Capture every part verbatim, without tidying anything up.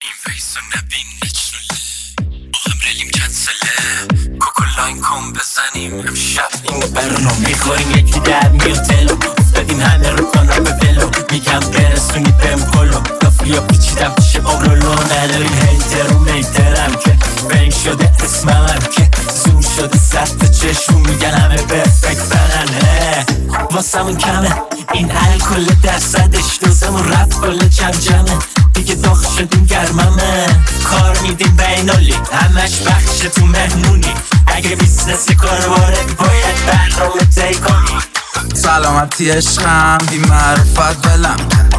این فیس رو نبین نچرله آهم رلیم کنسله کوکولاین کن بزنیم امشب اینو برنو میخوریم یکی در میوتلو افتادیم همه رو کانا به ولو میگم برسونید بهم کلو دافیا پیچیدم پیش اورولو نداریم هیتر و میترم که بین شده اسمم که زوم شده سخت چشمون میگن همه پرفکت فرنه واسمون کمه این الکل درصدش دوزمون رفت بالا جم جمه دیگه داغ شدیم گرممه کار میدیم بینالی همش بخش تو مهمونی اگه بیزنس کارواره باید برنامه طی کنی سلامتی عشقم بی معرفت بلم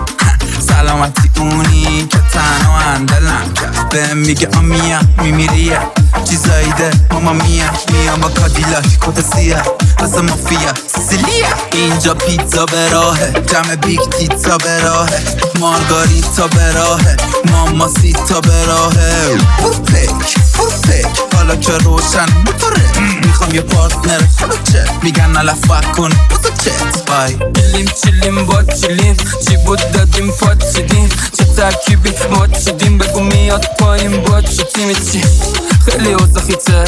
سلامتی اونی که تنها اندلم کرد بهم میگه آمیا میمیریه چیزایی ده ماما میا میام با کادیلاک کت سیاه واسه مافیا سیسیلیا اینجا پیتزا به راهه جمع بیگ تیتزا به راهه مارگاریتا به راهه ماماسیتا به راهه پورپک پورپک حالا که روشن موتوره میخوام یه پارتنر خلوچه میگن نلفت کن بزا چت بای چلیم چلیم با چلیم چی بود دادیم پات چیدیم چه ترکیبی ما چیدیم بگو میاد پایین با چی تیمی چی خیلی اوزاخیته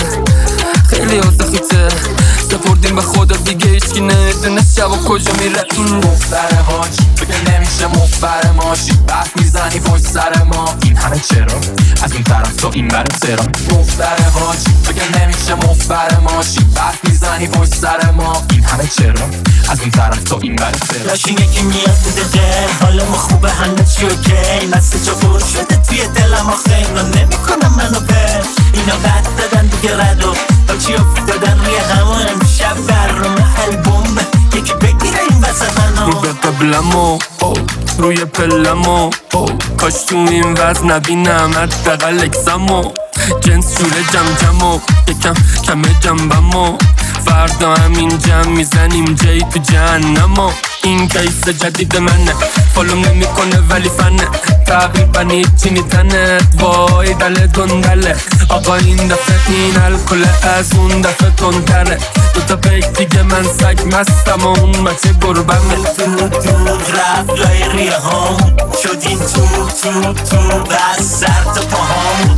خیلی اوزاخیته سپردیم به خدا دیگه هیچکی نمیدونه شب و کجا میره این دختر حاجی بگه نمیشه مفبر ماشی بحث میزنی پشت سر ما این همه چرا از اون طرف تا این برم سرا دختر حاجی بگه نمیشه مفبر ماشی بحث میزنی پشت سر ما این همه چرا از اون طرف تا این برم سرا لاشین یکی میاد بده غیر حالا ما خوبه همه چی اوکی مسته جا پر شده توی دلم آخه اینا نمیکنم منو بر اینا بد دادن دیگه ردو حاجی افتادن روی همون امشب برنامه البوم یکی بگیره این وسط منو رو به قبلمو روی پلمو کاش تو این وزن نبینم حداقل اکسمو جنس شوره جم جمو یکم کمه جنبمو فردا همین جمع میزنیم جای تو جهنمو این کیس جدید منه فالوم نمیکنه ولی فنه تقریبا هیچی میتنه وای دل گندله آقا این دفعه این الکل از اون دفعه تندره دوتا پیک دیگه من سگ مستم و اون مچه گربمه دور دور رفت لای ریه هم شدیم تو تو تو بس سر تا پاهم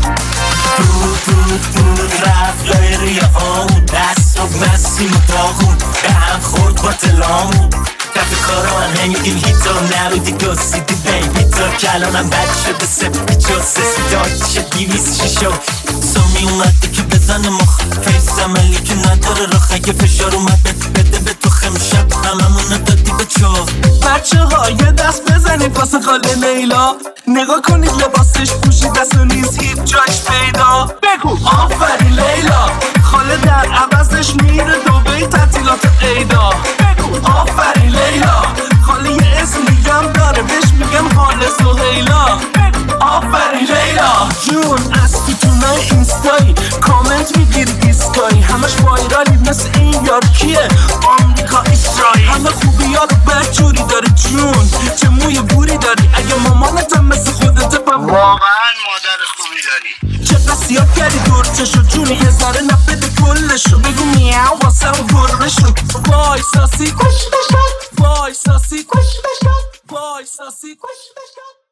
دور دور دور رفت لای ریه هم دست و مستیم و داغون به هم خورد با تلامون دفعه کارا من همیدیم هیتا نبودی دوستیدی بیبی تا کلانم بد شده سپی چو سسی داد شد دیویز شیشو سامی اومده که بزنه مخ فیس عملی که نداره رخ اگه فشار اومد بده به تو خمشب هممونو دادی به چوخ بچه ها یه دست بزنید واسه خاله لیلا نگاه کنید لباسش پوشید دست و نیز هیچ جایش پیدا بگو آفرین لیلا خاله در عوضش میره دوبه تعطیلات عیدا بگو آفرین لیلا خاله یه اسم میگم داره بهش میگم خاله سهیلا آفرین لیلا جون از تو تونای اینستایی کامنت میگیری دیسکایی همش وایرالی مثل این یار کیه آمریکا اسرائیل همه خوبی ها رو برجوری داره جون چه موی بوری داری اگه مامانتم مثل خودت پم واقعا مادر خوبی داری چه قصیات کردی دور چشو جونی یه ذره نبده کلشو بگو میاو واسه اون گربشو وای ساسی کش بشن وای ساسی کش بشن وای ساسی کش بشن